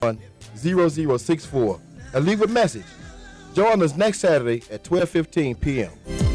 0064 and leave a message. Join us next Saturday at 12:15 p.m.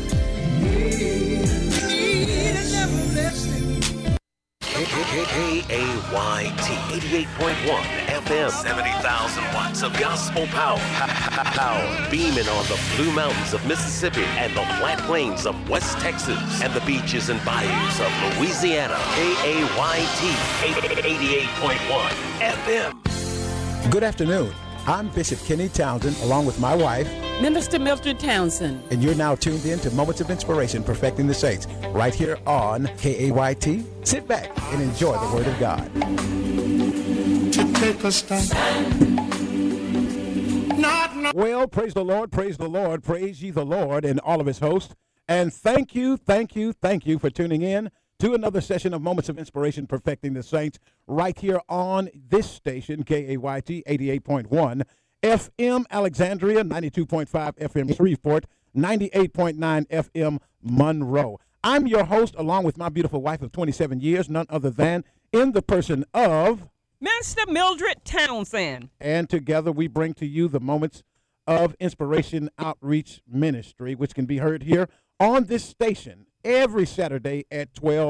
KAYT 88.1 FM, 70,000 watts of gospel power. Beaming on the Blue Mountains of Mississippi and the flat plains of West Texas and the beaches and bayous of Louisiana. KAYT 88.1 FM. Good afternoon. I'm Bishop Kenny Townsend, along with my wife, Minister Mildred Townsend. And you're now tuned in to Moments of Inspiration, Perfecting the Saints, right here on KAYT. Sit back and enjoy the Word of God. Well, praise the Lord, praise ye the Lord and all of his hosts. And thank you for tuning in to another session of Moments of Inspiration, Perfecting the Saints, right here on this station, KAYT 88.1 FM Alexandria, 92.5 FM Shreveport, 98.9 FM Monroe. I'm your host, along with my beautiful wife of 27 years, none other than in the person of Minister Mildred Townsend. And together we bring to you the Moments of Inspiration Outreach Ministry, which can be heard here on this station every Saturday at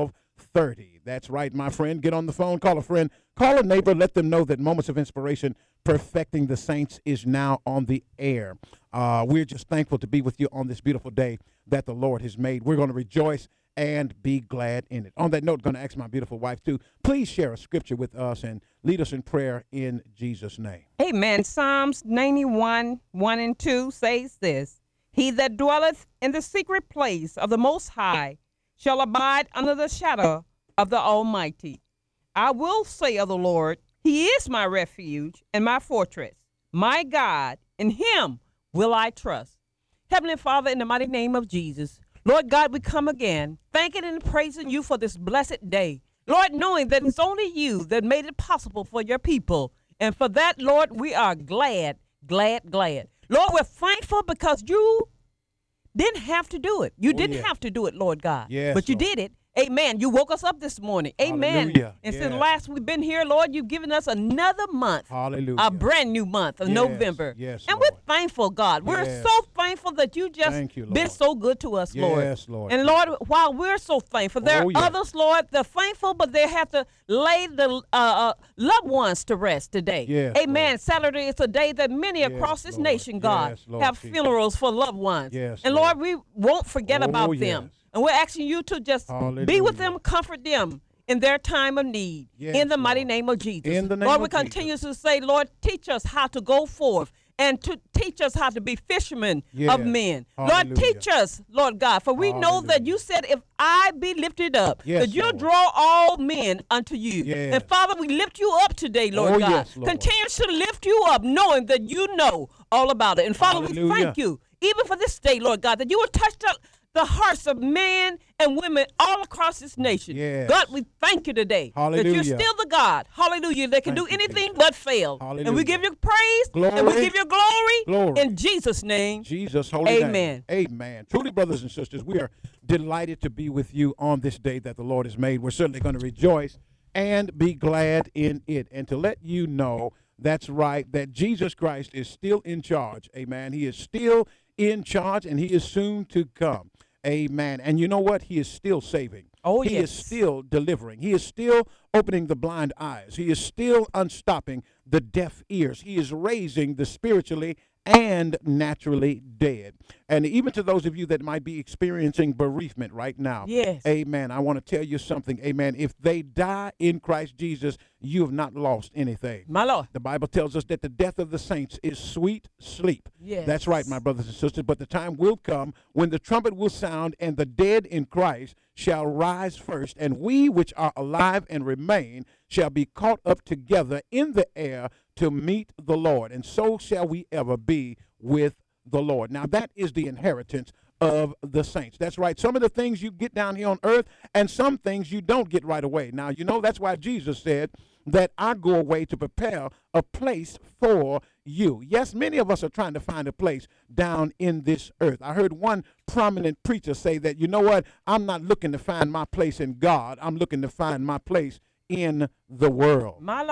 12:30. That's right, my friend. Get on the phone, call a friend, call a neighbor, let them know that Moments of Inspiration Perfecting the Saints is now on the air. We're just thankful to be with you on this beautiful day that the Lord has made. We're going to rejoice and be glad in it. On that note, I'm going to ask my beautiful wife to please share a scripture with us and lead us in prayer in Jesus' name. Amen. Psalms 91, 1 and 2 says this: He that dwelleth in the secret place of the Most High shall abide under the shadow of the Almighty. I will say of the Lord, He is my refuge and my fortress, my God, in Him will I trust. Heavenly Father, in the mighty name of Jesus, Lord God, we come again, thanking and praising you for this blessed day. Lord, knowing that it's only you that made it possible for your people. And for that, Lord, we are glad. Lord, we're thankful because you didn't have to do it. You didn't have to do it, Lord God. Yes, but you Lord. did it. Amen. You woke us up this morning. Amen. Hallelujah. And Yes. since last we've been here, Lord, you've given us another month. Hallelujah. A brand new month of Yes. November. Yes, and Lord. we're thankful, God. We're Yes. so thankful that you just Thank you, Lord. been so good to us, Lord. Yes, Lord. And Lord, while we're so thankful, there Oh, are yes. others, Lord, they're thankful, but they have to lay the loved ones to rest today. Yes, Amen. Lord. Saturday is a day that many Yes, across this Lord. nation, God, Yes, Lord have Jesus. funerals for loved ones. Yes, and Lord. Lord, we won't forget Oh, about yes. them. And we're asking you to just be Hallelujah. with them, comfort them in their time of need. Yes, in the mighty Lord. name of Jesus. In the name Lord, we of continue Jesus. to say, Lord, teach us how to go forth and to teach us how to be fishermen Yes. of men. Lord, Hallelujah. teach us, Lord God, for we know that Hallelujah. you said, if I be lifted up, Yes, that you'll Lord. draw all men unto you. Yes. And Father, we lift you up today, Lord Oh, God. yes, Lord. Continue to lift you up, knowing that you know all about it. And Father, we Hallelujah. thank you, even for this day, Lord God, that you will touch the hearts of men and women all across this nation. Yes. God, we thank you today that Hallelujah. you're still the God, hallelujah, that can Thank do you, anything Jesus. but fail. Hallelujah. And we give you praise and we Glory. give you glory, Glory. in Jesus' name. Jesus' holy name. Amen. Amen. Truly, brothers and sisters, we are delighted to be with you on this day that the Lord has made. We're certainly going to rejoice and be glad in it. And to let you know, that's right, that Jesus Christ is still in charge. Amen. He is still in charge, and he is soon to come. Amen. And you know what? He is still saving. Oh, He is yes. still delivering. He is still opening the blind eyes. He is still unstopping the deaf ears. He is raising the spiritually and naturally dead. And even to those of you that might be experiencing bereavement right now, Yes. amen, I want to tell you something, amen. If they die in Christ Jesus, you have not lost anything. My Lord. The Bible tells us that the death of the saints is sweet sleep. Yes. That's right, my brothers and sisters. But the time will come when the trumpet will sound and the dead in Christ shall rise first, and we which are alive and remain shall be caught up together in the air to meet the Lord. And so shall we ever be with the Lord. Now, that is the inheritance of the saints. That's right. Some of the things you get down here on earth and some things you don't get right away. Now, you know, that's why Jesus said that I go away to prepare a place for you. Yes, many of us are trying to find a place down in this earth. I heard one prominent preacher say that, you know what, I'm not looking to find my place in God. I'm looking to find my place in the world. My Lord.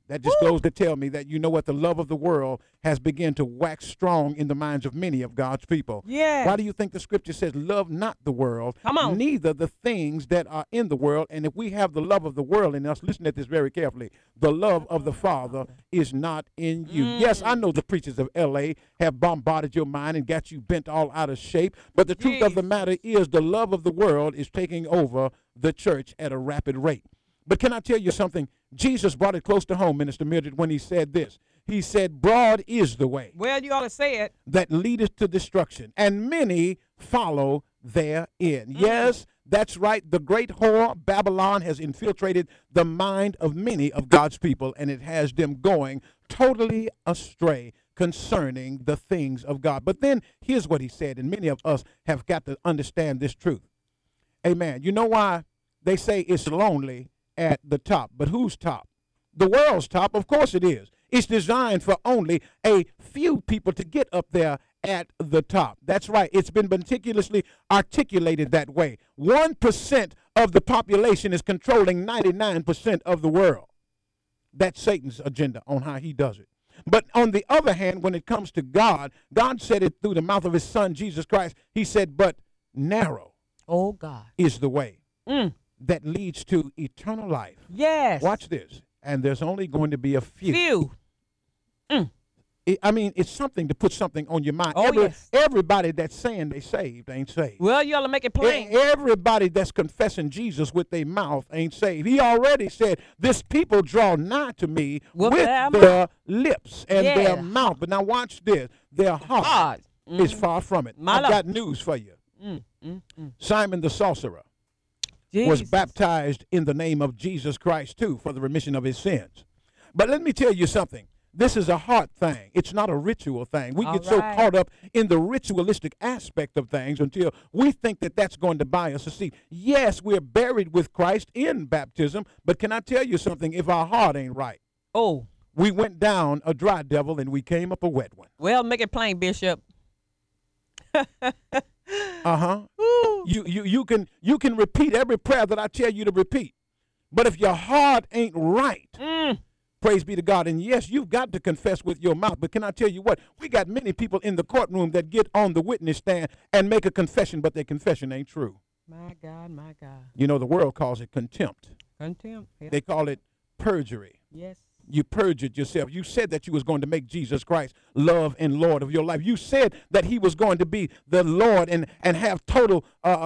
That just goes to tell me that, you know what, the love of the world has begun to wax strong in the minds of many of God's people. Yeah. Why do you think the scripture says, love not the world, Come on. neither the things that are in the world? And if we have the love of the world in us, listen at this very carefully, the love of the Father is not in you. Yes, I know the preachers of L.A. have bombarded your mind and got you bent all out of shape, but the truth of the matter is the love of the world is taking over the church at a rapid rate. But can I tell you something? Jesus brought it close to home, Minister Mildred, when he said this. He said, broad is the way Well, you ought to say it. that leadeth to destruction, and many follow therein. Yes, that's right. The great whore, Babylon, has infiltrated the mind of many of God's people, and it has them going totally astray concerning the things of God. But then here's what he said, and many of us have got to understand this truth. Amen. You know why they say it's lonely at the top? But who's top? The world's top. Of course it is. It's designed for only a few people to get up there at the top. That's right. It's been meticulously articulated that way. 1% of the population is controlling 99% of the world. That's Satan's agenda on how he does it. But on the other hand, when it comes to God, God said it through the mouth of his son, Jesus Christ. He said, but narrow Oh, God. is the way that leads to eternal life. Yes. Watch this. And there's only going to be a few. Few. I mean, it's something to put something on your mind. Oh, yes. Everybody that's saying they saved ain't saved. Well, you ought to make it plain. Everybody that's confessing Jesus with their mouth ain't saved. He already said, this people draw nigh to me with their lips and their mouth. But now watch this. Their heart is far from it. I've got news for you. Simon the sorcerer was baptized in the name of Jesus Christ, too, for the remission of his sins. But let me tell you something. This is a heart thing. It's not a ritual thing. We get so caught up in the ritualistic aspect of things until we think that that's going to buy us a seat. Yes, we're buried with Christ in baptism, but can I tell you something? If our heart ain't right, we went down a dry devil and we came up a wet one. Well, make it plain, Bishop. You can repeat every prayer that I tell you to repeat, but if your heart ain't right, praise be to God. And yes, you've got to confess with your mouth. But can I tell you what? We got many people in the courtroom that get on the witness stand and make a confession, but their confession ain't true. My God, my God. You know, the world calls it contempt. Contempt. Yeah. They call it perjury. Yes. You perjured yourself. You said that you was going to make Jesus Christ love and Lord of your life. You said that he was going to be the Lord and have total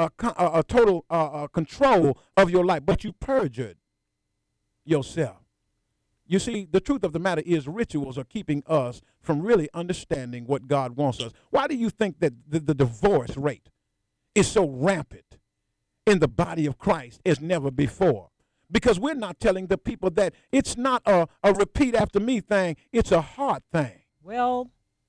control of your life, but you perjured yourself. You see, the truth of the matter is rituals are keeping us from really understanding what God wants us. Why do you think that the divorce rate is so rampant in the body of Christ as never before? Because we're not telling the people that it's not a repeat after me thing, it's a heart thing. Well,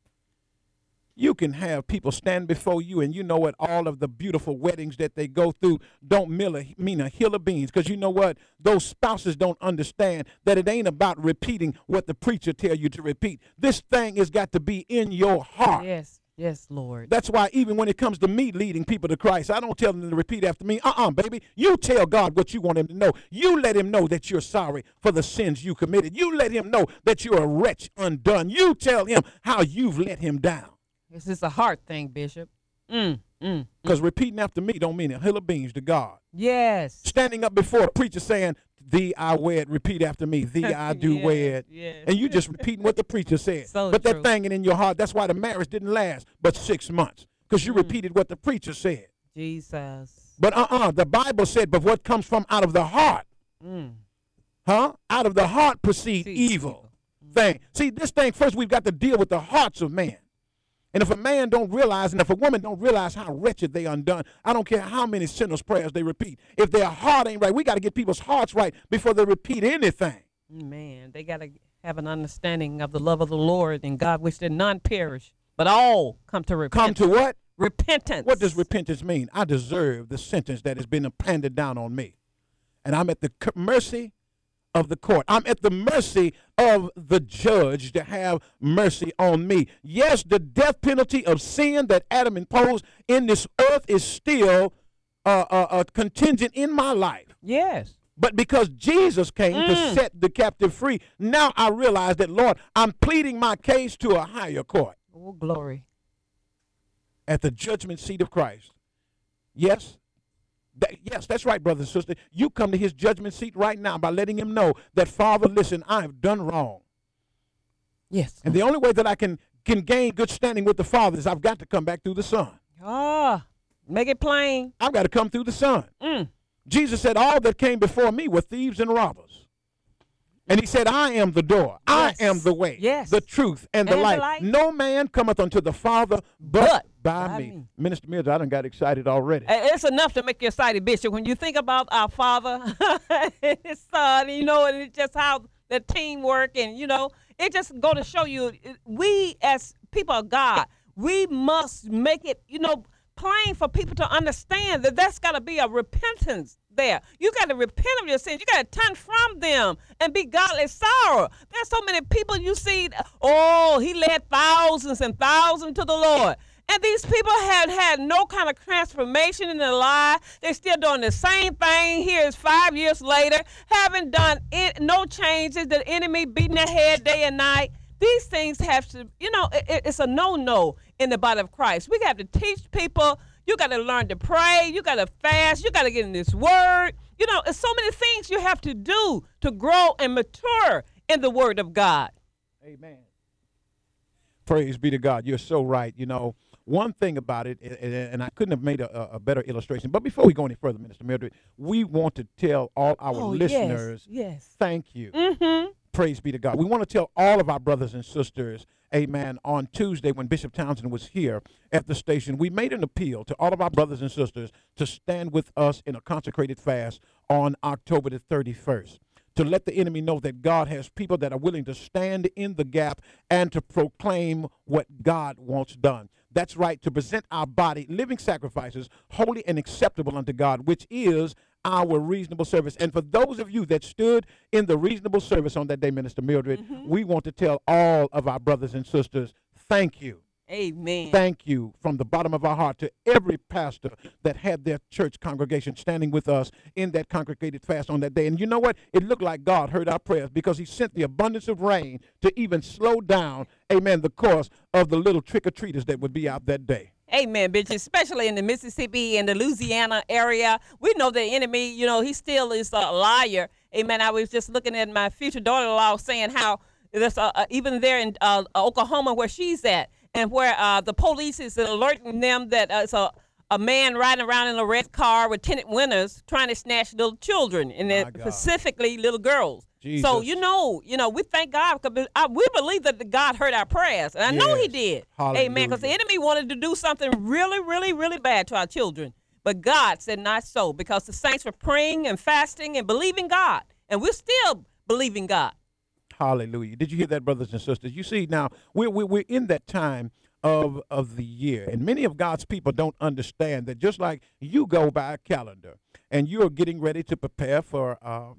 you can have people stand before you, and you know what? All of the beautiful weddings that they go through don't mean a hill of beans. Because you know what? Those spouses don't understand that it ain't about repeating what the preacher tell you to repeat. This thing has got to be in your heart. yes. Yes, Lord. That's why even when it comes to me leading people to Christ, I don't tell them to repeat after me. Baby. You tell God what you want him to know. You let him know that you're sorry for the sins you committed. You let him know that you're a wretch undone. You tell him how you've let him down. This is a heart thing, Bishop. Because repeating after me don't mean a hill of beans to God. Yes. Standing up before a preacher saying, thee I wed, repeat after me, thee I do wed. Yes. And you just repeating what the preacher said. So but true. that thing in your heart, that's why the marriage didn't last but 6 months. Because you repeated what the preacher said. Jesus. But the Bible said, but what comes from out of the heart, out of the heart proceed evil thing. See, this thing, first we've got to deal with the hearts of man. And if a man don't realize, and if a woman don't realize how wretched they undone, I don't care how many sinners' prayers they repeat. If their heart ain't right, we got to get people's hearts right before they repeat anything. Man, they got to have an understanding of the love of the Lord and God wish that none perish, but all come to repentance. Come to what? Repentance. What does repentance mean? I deserve the sentence that has been handed down on me. And I'm at the mercy of the court. I'm at the mercy of the judge to have mercy on me. Yes, the death penalty of sin that Adam imposed in this earth is still contingent in my life. Yes. But because Jesus came to set the captive free, now I realize that, Lord, I'm pleading my case to a higher court. Oh, glory. At the judgment seat of Christ. Yes. Yes, that's right, brother and sister. You come to his judgment seat right now by letting him know that, Father, listen, I have done wrong. Yes. And the only way that I can gain good standing with the Father is I've got to come back through the Son. Ah, make it plain. I've got to come through the Son. Jesus said, all that came before me were thieves and robbers. And he said, I am the door. Yes. I am the way, Yes. the truth, and the life. light. No man cometh unto the Father but by by me. me. Minister Mills, I done got excited already. It's enough to make you excited, Bishop. When you think about our Father and his Son, you know, and it's just how the teamwork, and, you know, it just go to show you, we as people of God, we must make it, you know, plain for people to understand that that's got to be a repentance there. You got to repent of your sins. You got to turn from them and be godly sorrow. There's so many people you see, oh, he led thousands and thousands to the Lord. And these people had had no kind of transformation in their life. They're still doing the same thing. Here's 5 years later, haven't done no changes. The enemy beating their head day and night. These things have to, you know, it's a no-no in the body of Christ. We got to teach people. You got to learn to pray. You got to fast. You got to get in this word. You know, there's so many things you have to do to grow and mature in the word of God. Amen. Praise be to God. You're so right. You know, one thing about it, and I couldn't have made a better illustration, but before we go any further, Minister Mildred, we want to tell all our listeners, yes. Thank you. Mm-hmm. Praise be to God. We want to tell all of our brothers and sisters, amen, on Tuesday when Bishop Townsend was here at the station, we made an appeal to all of our brothers and sisters to stand with us in a consecrated fast on October the 31st. To let the enemy know that God has people that are willing to stand in the gap and to proclaim what God wants done. That's right, to present our body living sacrifices, holy and acceptable unto God, which is our reasonable service. And for those of you that stood in the reasonable service on that day, Minister Mildred, we want to tell all of our brothers and sisters, thank you. Amen. Thank you from the bottom of our heart to every pastor that had their church congregation standing with us in that congregated fast on that day. And you know what? It looked like God heard our prayers because he sent the abundance of rain to even slow down, amen, the course of the little trick-or-treaters that would be out that day. Amen, bitch. Especially in the Mississippi and the Louisiana area. We know the enemy, you know, he still is a liar. Amen. I was just looking at my future daughter-in-law saying how there's even there in Oklahoma where she's at, and where the police is alerting them that it's a man riding around in a red car with tinted windows trying to snatch little children, and specifically little girls. Jesus. So, you know, we thank God because we believe that God heard our prayers. And I know he did. Hallelujah. Amen. Because the enemy wanted to do something really, really, really bad to our children. But God said not so, because the saints were praying and fasting and believing God. And we're still believing God. Hallelujah. Did you hear that, brothers and sisters? You see, now, we're in that time of the year, and many of God's people don't understand that just like you go by a calendar and you're getting ready to prepare for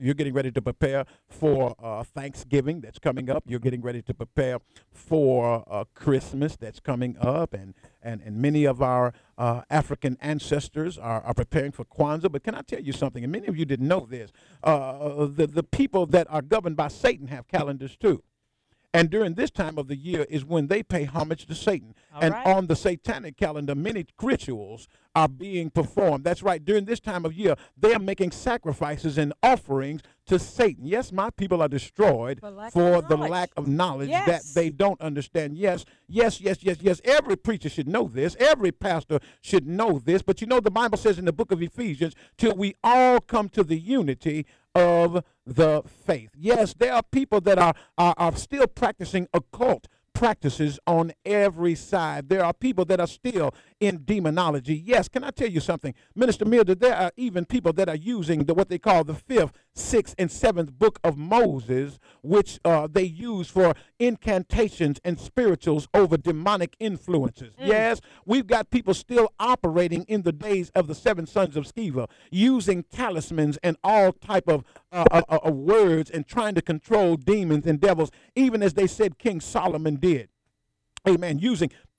Thanksgiving that's coming up. You're getting ready to prepare for Christmas that's coming up, and many of our African ancestors are preparing for Kwanzaa. But can I tell you something? And many of you didn't know this. The people that are governed by Satan have calendars too. And during this time of the year is when they pay homage to Satan. On the satanic calendar, many rituals are being performed. That's right. During this time of year, they are making sacrifices and offerings to Satan. Yes, my people are destroyed for the lack of knowledge that they don't understand. Yes. Every preacher should know this. Every pastor should know this. But you know, the Bible says in the book of Ephesians, till we all come to the unity of the faith. Yes, there are people that are still practicing occult practices on every side. There are people that are still in demonology. Yes, can I tell you something? Minister Mildred, there are even people that are using what they call the 5th, 6th, and 7th book of Moses, which they use for incantations and spirituals over demonic influences. Yes, we've got people still operating in the days of the 7 sons of Sceva, using talismans and all type of words and trying to control demons and devils, even as they said King Solomon did. Amen. Using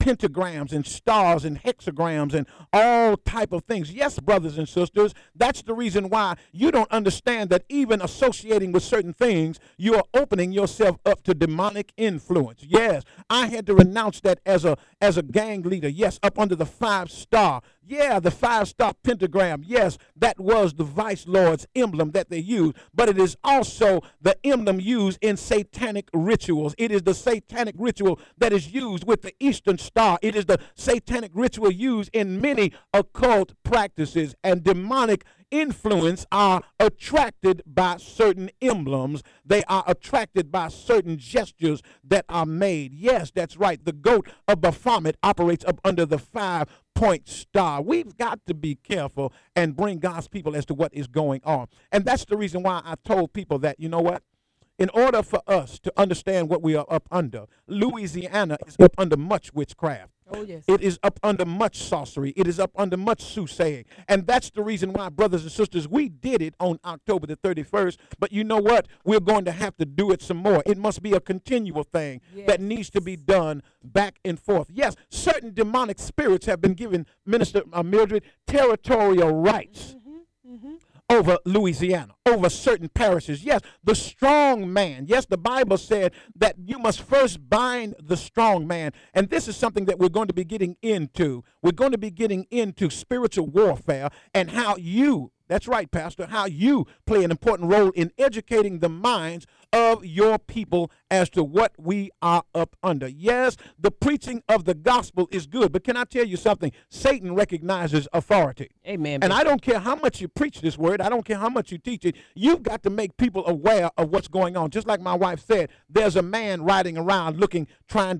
pentagrams and stars and hexagrams and all type of things. Yes, brothers and sisters, that's the reason why you don't understand that even associating with certain things, you are opening yourself up to demonic influence. Yes, I had to renounce that as a gang leader. Yes, up under the 5-star. Yeah, the 5-star pentagram. Yes, that was the vice lord's emblem that they used, but it is also the emblem used in satanic rituals. It is the satanic ritual that is used with the Eastern Star. It is the satanic ritual used in many occult practices, and demonic influence are attracted by certain emblems. They are attracted by certain gestures that are made. Yes, that's right. The goat of Baphomet operates up under the 5-point star. We've got to be careful and bring God's people as to what is going on. And that's the reason why I told people that, you know what? In order for us to understand what we are up under, Louisiana is up under much witchcraft. Oh, yes. It is up under much sorcery. It is up under much soothsaying. And that's the reason why, brothers and sisters, we did it on October the 31st. But you know what? We're going to have to do it some more. It must be a continual thing that needs to be done back and forth. Yes, certain demonic spirits have been given, Minister Mildred, territorial rights. Over Louisiana, over certain parishes. Yes, the strong man. Yes, the Bible said that you must first bind the strong man. And this is something that we're going to be getting into. We're going to be getting into spiritual warfare and how you, that's right, Pastor, how you play an important role in educating the minds of your people as to what we are up under. Yes, the preaching of the gospel is good, but can I tell you something? Satan recognizes authority. Amen. And I don't care how much you preach this word. I don't care how much you teach it. You've got to make people aware of what's going on. Just like my wife said, there's a man riding around trying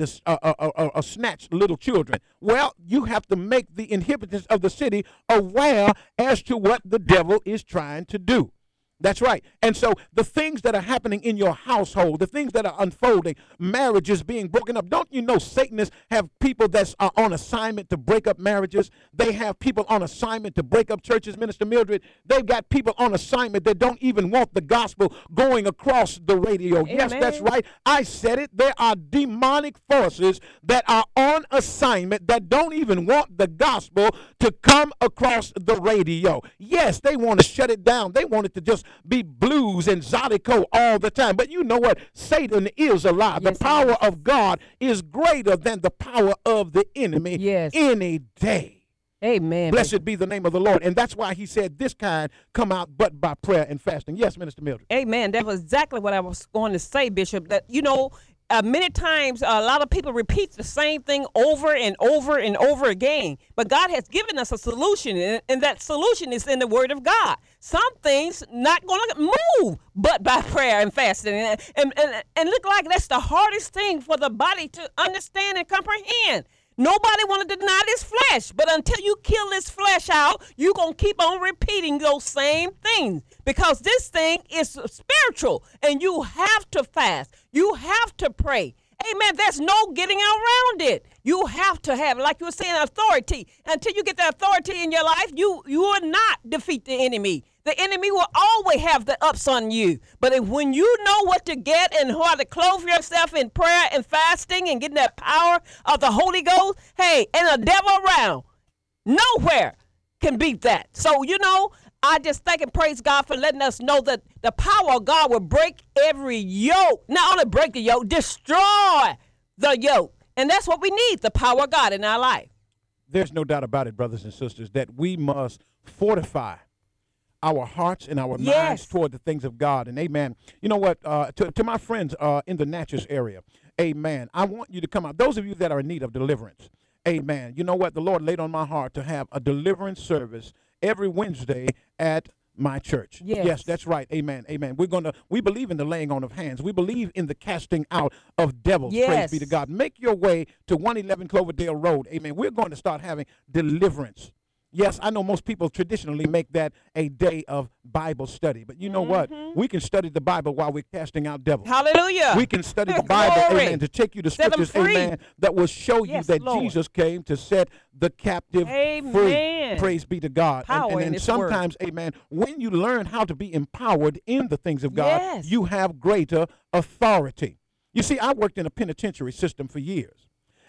to snatch little children. Well, you have to make the inhabitants of the city aware as to what the devil is trying to do. That's right. And so the things that are happening in your household, the things that are unfolding, marriages being broken up. Don't you know Satanists have people that are on assignment to break up marriages? They have people on assignment to break up churches, Minister Mildred. They've got people on assignment that don't even want the gospel going across the radio. Amen. Yes, that's right. I said it. There are demonic forces that are on assignment that don't even want the gospel to come across the radio. Yes, they want to shut it down. They want it to just be blues and Zydeco all the time. But you know what? Satan is a lie. Yes, the power of God is greater than the power of the enemy any day. Amen. Blessed be the name of the Lord. And that's why he said this kind come out but by prayer and fasting. Yes, Minister Mildred. Amen. That was exactly what I was going to say, Bishop, that, you know, many times a lot of people repeat the same thing over and over and over again. But God has given us a solution, and that solution is in the Word of God. Some things not going to move but by prayer and fasting. And look like that's the hardest thing for the body to understand and comprehend. Nobody want to deny this flesh, but until you kill this flesh out, you're going to keep on repeating those same things because this thing is spiritual, and you have to fast. You have to pray. Amen. There's no getting around it. You have to have, like you were saying, authority. Until you get the authority in your life, you will not defeat the enemy. The enemy will always have the ups on you. But when you know what to get and how to clothe yourself in prayer and fasting and getting that power of the Holy Ghost, hey, and the devil around, nowhere can beat that. So, you know, I just thank and praise God for letting us know that the power of God will break every yoke. Not only break the yoke, destroy the yoke. And that's what we need, the power of God in our life. There's no doubt about it, brothers and sisters, that we must fortify our hearts and our minds toward the things of God. And amen. You know what? To my friends in the Natchez area, amen. I want you to come out. Those of you that are in need of deliverance, amen. You know what? The Lord laid on my heart to have a deliverance service every Wednesday at my church. Yes, that's right. Amen. Amen. We believe in the laying on of hands. We believe in the casting out of devils. Praise be to God. Make your way to 111 Cloverdale Road. Amen. We're going to start having deliverance. Yes, I know most people traditionally make that a day of Bible study. But you know what? We can study the Bible while we're casting out devils. Hallelujah. We can study the Bible, amen, to take you to scriptures, amen, that will show you that Lord. Jesus came to set the captive free. Praise be to God. And sometimes, amen, when you learn how to be empowered in the things of God, you have greater authority. You see, I worked in a penitentiary system for years.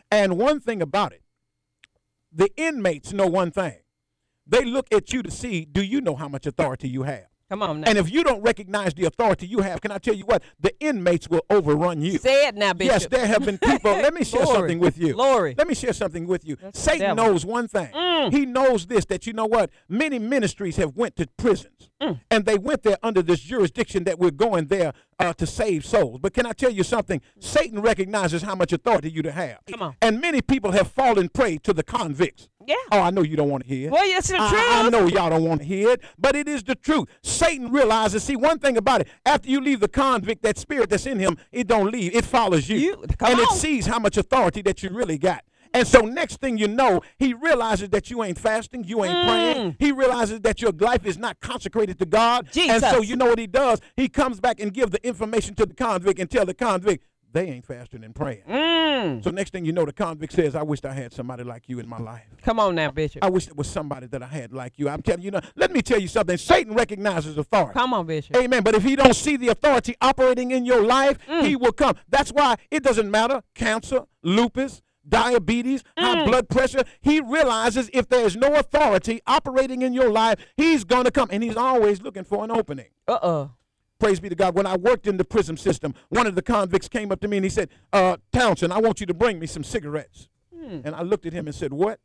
And one thing about it, the inmates know one thing. They look at you to see, do you know how much authority you have? Come on now. And if you don't recognize the authority you have, can I tell you what? The inmates will overrun you. Say it now, Bishop. Yes, there have been people. Let me share Glory. something with you. Glory. Let me share something with you. That's the Satan devil. knows one thing. He knows this, that you know what? Many ministries have went to prisons. And they went there under this jurisdiction that we're going there to save souls. But can I tell you something? Satan recognizes how much authority you have. Come on. And many people have fallen prey to the convicts. Yeah. Oh, I know you don't want to hear it. Well, it's the truth. I know y'all don't want to hear it, but it is the truth. Satan realizes, see, one thing about it, after you leave the convict, that spirit that's in him, it don't leave. It follows you. Come It on. sees how much authority that you really got. And so next thing you know, he realizes that you ain't fasting, you ain't praying. He realizes that your life is not consecrated to God. Jesus. And so you know what he does? He comes back and gives the information to the convict and tell the convict, they ain't fasting and praying. So next thing you know, the convict says, I wish I had somebody like you in my life. Come on now, Bishop. I wish there was somebody that I had like you. I'm telling you, let me tell you something. Satan recognizes authority. Come on, Bishop. Amen. But if he don't see the authority operating in your life, he will come. That's why it doesn't matter. Cancer, lupus, diabetes, high blood pressure. He realizes if there is no authority operating in your life, he's going to come. And he's always looking for an opening. Praise be to God. When I worked in the prison system, one of the convicts came up to me and he said, Townsend, I want you to bring me some cigarettes. And I looked at him and said, what?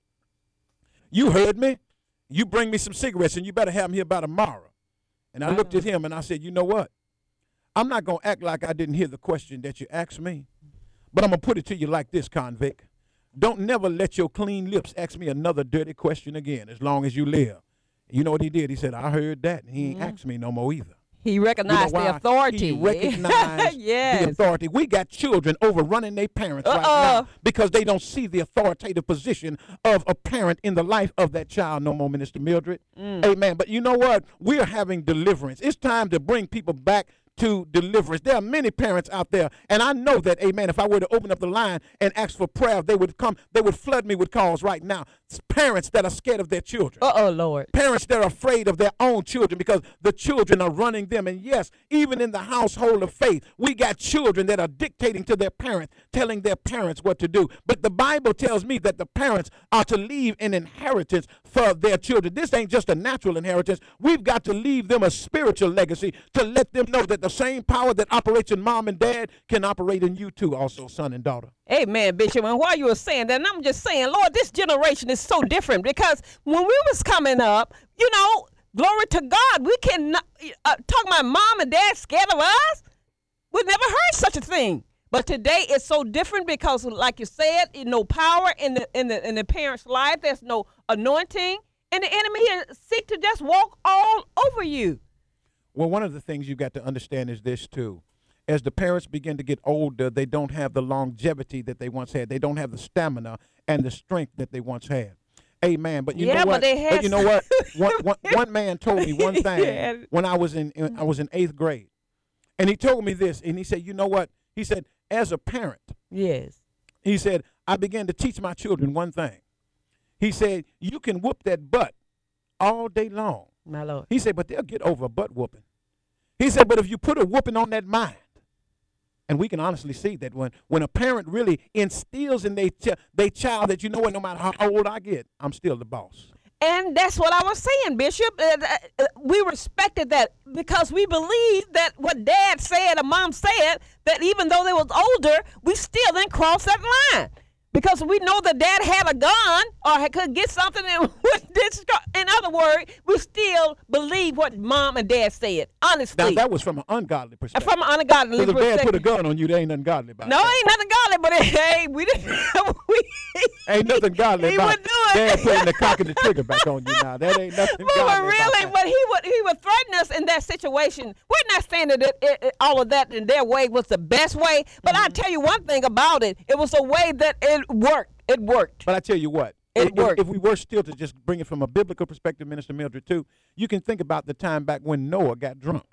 You heard me? You bring me some cigarettes and you better have them here by tomorrow. And I looked at him and I said, you know what? I'm not going to act like I didn't hear the question that you asked me, but I'm going to put it to you like this, convict. Don't never let your clean lips ask me another dirty question again as long as you live. You know what he did? He said, I heard that. And he ain't asked me no more either. He recognized the authority. He recognized the authority. We got children overrunning their parents right now because they don't see the authoritative position of a parent in the life of that child no more, Minister Mildred. Amen. But you know what? We're having deliverance. It's time to bring people back to deliverance. There are many parents out there, and I know that, amen, if I were to open up the line and ask for prayer, they would come, they would flood me with calls right now. It's parents that are scared of their children. Lord. Parents that are afraid of their own children because the children are running them. And yes, even in the household of faith, we got children that are dictating to their parents, telling their parents what to do. But the Bible tells me that the parents are to leave an inheritance for their children. This ain't just a natural inheritance. We've got to leave them a spiritual legacy to let them know that the same power that operates in mom and dad can operate in you too, also son and daughter. Amen, Bishop. And while you were saying that, and I'm just saying, Lord, this generation is so different because when we was coming up, you know, glory to God, we cannot talk about mom and dad scared of us. We never heard such a thing. But today it's so different because, like you said, no power in the parent's life. There's no anointing, and the enemy seek to just walk all over you. Well, one of the things you got to understand is this too. As the parents begin to get older, they don't have the longevity that they once had. They don't have the stamina and the strength that they once had. Amen. But you know what? But you know what? One man told me one thing when I was in 8th grade, and he told me this, and he said, "You know what?" He said, "As a parent, he said, I began to teach my children one thing. He said, you can whoop that butt all day long. My Lord. He said, but they'll get over a butt whooping. He said, but if you put a whooping on that mind," and we can honestly see that when a parent really instills in their child that, you know what, no matter how old I get, I'm still the boss. And that's what I was saying, Bishop. We respected that because we believed that what Dad said or Mom said, that even though they was older, we still didn't cross that line. Because we know that Dad had a gun or could get something and would destroy. In other words, we still believe what Mom and Dad said, honestly. Now, that was from an ungodly perspective. From an ungodly perspective. Because if Dad put a gun on you, there ain't nothing godly about it. No, ain't nothing godly, but hey, we didn't. Ain't nothing godly he about would do it. Dad putting the cock and the trigger back on you now. That ain't nothing godly But really, about that. but he would threaten us in that situation. We're not saying that all of that in their way was the best way, but I tell you one thing about it. It was a way that it worked. It worked. But I tell you what, if we were still to just bring it from a biblical perspective, Minister Mildred, too, you can think about the time back when Noah got drunk.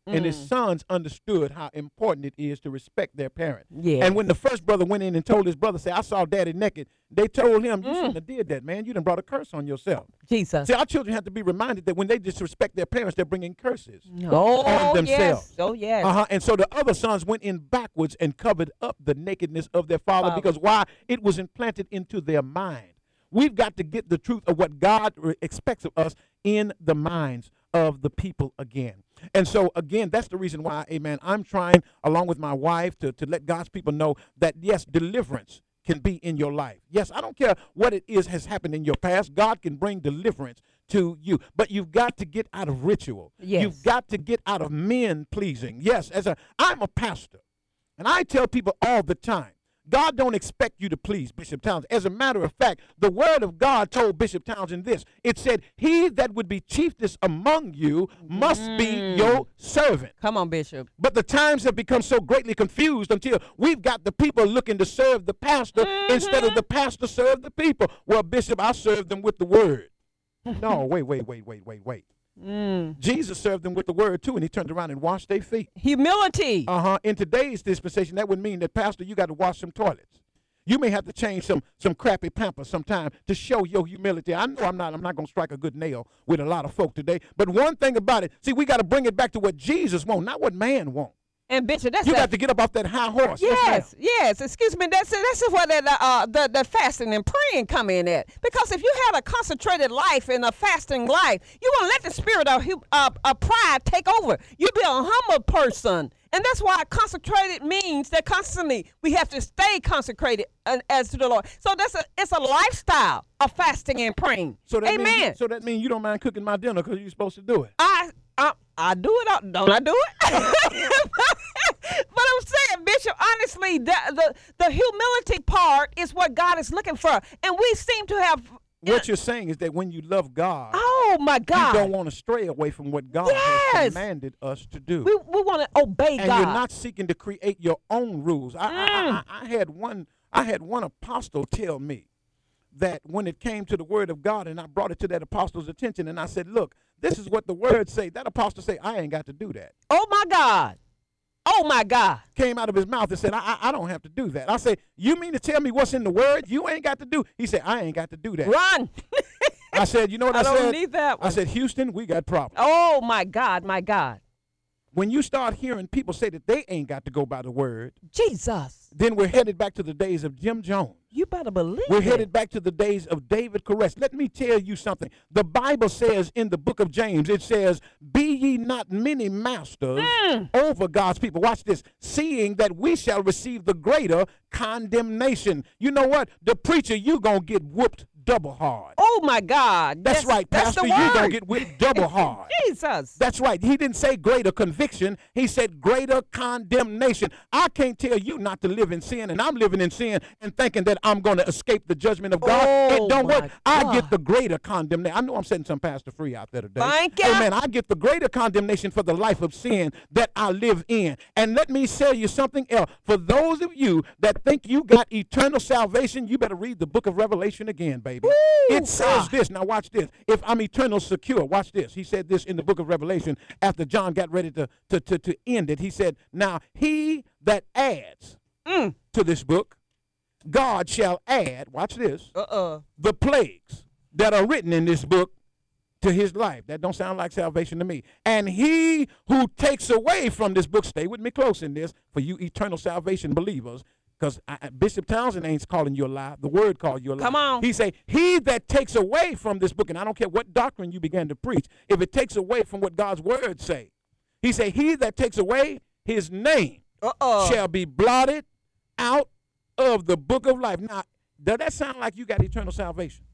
And his sons understood how important it is to respect their parents. Yeah. And when the first brother went in and told his brother, say, I saw daddy naked, they told him, you shouldn't have did that, man. You done brought a curse on yourself. Jesus. See, our children have to be reminded that when they disrespect their parents, they're bringing curses Oh, on themselves. yes. Oh, yes. And so the other sons went in backwards and covered up the nakedness of their father. Because why? It was implanted into their mind. We've got to get the truth of what God expects of us in the minds of the people again. And so, again, that's the reason why, amen, I'm trying, along with my wife, to let God's people know that, yes, deliverance can be in your life. Yes, I don't care what it is has happened in your past. God can bring deliverance to you. But you've got to get out of ritual. Yes. You've got to get out of men pleasing. Yes, I'm a pastor, and I tell people all the time, God don't expect you to please Bishop Townsend. As a matter of fact, the word of God told Bishop Townsend this. It said, he that would be chiefest among you must be your servant. Come on, Bishop. But the times have become so greatly confused until we've got the people looking to serve the pastor instead of the pastor serve the people. Well, Bishop, I serve them with the word. No, wait. Jesus served them with the word too, and he turned around and washed their feet. Humility. In today's dispensation, that would mean that, Pastor, you got to wash some toilets. You may have to change some crappy Pampers sometime to show your humility. I know I'm not going to strike a good nail with a lot of folk today, but one thing about it, see, we got to bring it back to what Jesus wants, not what man wants. And Bishop, that's You got to get up off that high horse. Yes. Excuse me. That's where the fasting and praying come in at. Because if you have a concentrated life and a fasting life, you won't let the spirit of pride take over. You be a humble person, and that's why concentrated means that constantly we have to stay consecrated as to the Lord. So it's a lifestyle of fasting and praying. So that Amen. That means you don't mind cooking my dinner because you're supposed to do it. I do it, don't I do it? But I'm saying, Bishop, honestly, the humility part is what God is looking for. And we seem to have... What you're saying is that when you love God, oh my God, you don't want to stray away from what God has commanded us to do. We want to obey and God. You're not seeking to create your own rules. I had one apostle tell me that when it came to the word of God, and I brought it to that apostle's attention, and I said, look, this is what the word say. That apostle say, I ain't got to do that. Oh my God. Oh my God. Came out of his mouth and said, I don't have to do that. I said, you mean to tell me what's in the word you ain't got to do? He said, I ain't got to do that. Run. I said, you know what I said? I don't need that one. I said, Houston, we got problems. Oh my God, my God. When you start hearing people say that they ain't got to go by the word, Jesus, then we're headed back to the days of Jim Jones. You better believe We're it. headed back to the days of David Koresh. Let me tell you something. The Bible says in the book of James, it says, be ye not many masters over God's people. Watch this. Seeing that we shall receive the greater condemnation. You know what? The preacher, you going to get whooped double hard. Oh my God. That's right, Pastor. You're going to get whipped double hard. Jesus. That's right. He didn't say greater conviction. He said greater condemnation. I can't tell you not to live in sin, and I'm living in sin and thinking that I'm going to escape the judgment of God. Oh, It don't work. my I God. get the greater condemnation. I know I'm setting some pastor free out there today. Thank you. Amen. I get the greater condemnation for the life of sin that I live in. And let me tell you something else. For those of you that think you got eternal salvation, you better read the book of Revelation again, baby. It says this. Now watch this. If I'm eternal secure, watch this. He said this in the book of Revelation after John got ready to end it. He said, now he that adds to this book, God shall add, watch this, the plagues that are written in this book to his life. That don't sound like salvation to me. And he who takes away from this book, stay with me close in this, for you eternal salvation believers, because Bishop Townsend ain't calling you a lie. The word called you a lie. Come on. He say, he that takes away from this book, and I don't care what doctrine you began to preach, if it takes away from what God's word say, he say, he that takes away his name shall be blotted out of the book of life. Now, does that sound like you got eternal salvation?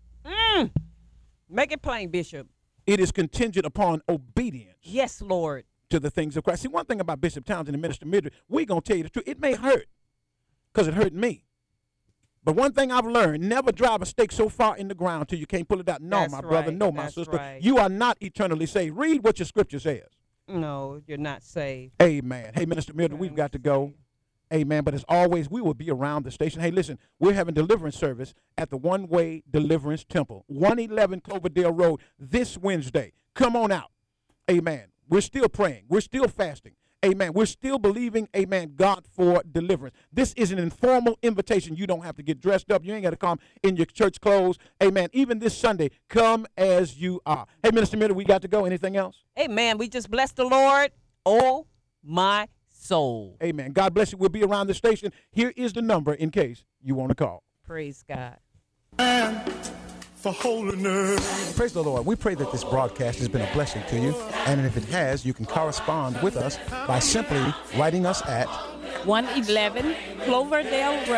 Make it plain, Bishop. It is contingent upon obedience Yes, Lord. to the things of Christ. See, one thing about Bishop Townsend and Minister Midri, we going to tell you the truth. It may hurt because it hurt me. But one thing I've learned, never drive a stake so far in the ground till you can't pull it out. No, That's my brother, right. no, my That's sister. right. You are not eternally saved. Read what your scripture says. No, you're not saved. Amen. Hey, Minister Midri, we've got to go. Amen. But as always, we will be around the station. Hey, listen, we're having deliverance service at the One Way Deliverance Temple, 111 Cloverdale Road this Wednesday. Come on out. Amen. We're still praying. We're still fasting. Amen. We're still believing, amen, God for deliverance. This is an informal invitation. You don't have to get dressed up. You ain't got to come in your church clothes. Amen. Even this Sunday, come as you are. Hey, Minister Miller, we got to go. Anything else? Amen. We just bless the Lord. Oh, my soul. Amen. God bless you. We'll be around the station. Here is the number in case you want to call. Praise God. For holiness. Praise the Lord. We pray that this broadcast has been a blessing to you. And if it has, you can correspond with us by simply writing us at 111 Cloverdale Road.